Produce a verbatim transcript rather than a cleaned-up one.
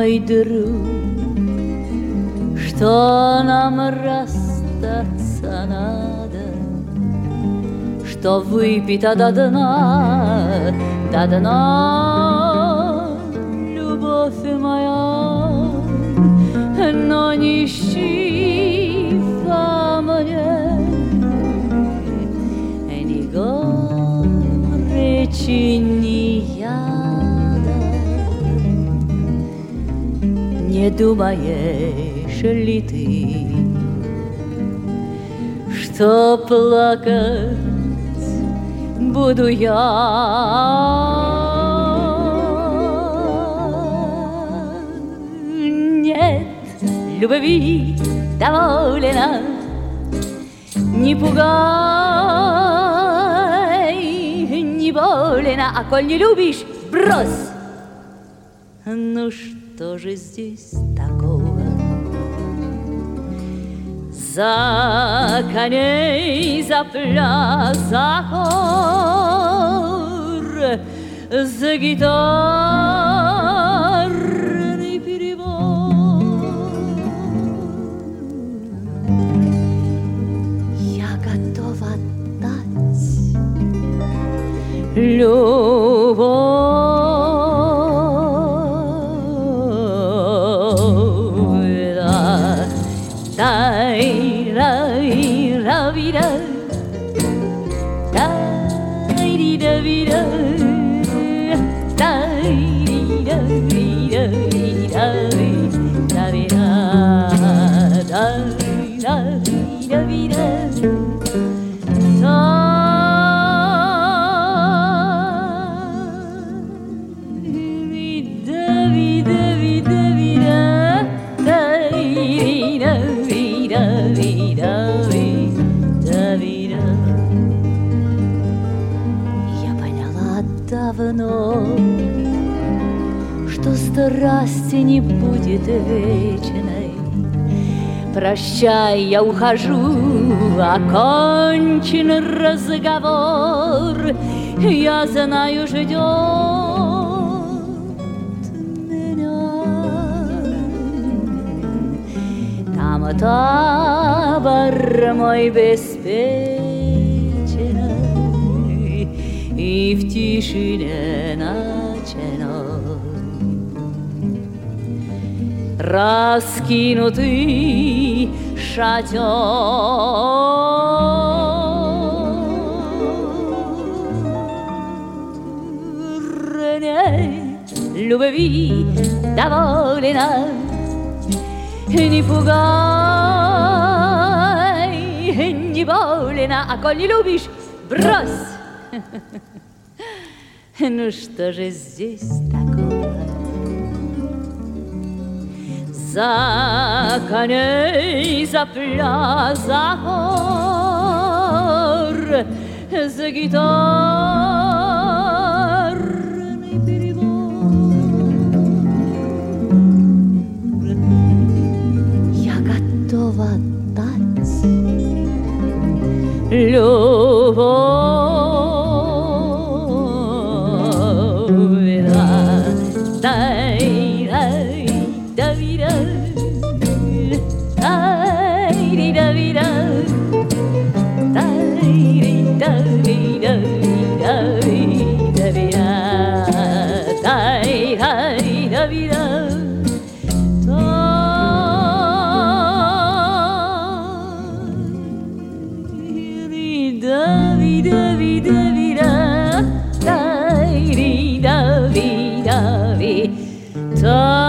мой друг, что нам расстаться надо, что выпито до дна, до дна, любовь моя, но не ищи во мне ни горечи, ни яда. Не думаешь ли ты, что плакать буду я? Нет, любви довольно, не пугай, не больно, а коль не любишь, брось. Ну что же здесь такого? За коней, за пляс, за хор, за гитарный перебор. Я готова отдать любовь. Дай-ра-ра-ра-ви-ра, дай-ри-да-ви-ра, дай-ри-да-ви-ра-ви-ра-ви-да-ви-ра, дай-ри-да-ви-ра-ви-ра. Я поняла давно, что страсти не будет вечной. Прощай, я ухожу, окончен разговор. Я знаю, ждет меня там табор мой беспечный и в тишине ночной раскинутый шатер. Нет, любви довольно, не пугай, не больно, а коль не любишь, брось. Ну что же здесь такого? За коней, за пляс, за хор, за гитарный перебор. Я готова отдать любовь. Дай-дай-да-ви-да, дай-ри-да-ви-да, дай-ри-да-ви-да-ви-да-ви-да-ви-да, дай-ри-да-ви-да. Da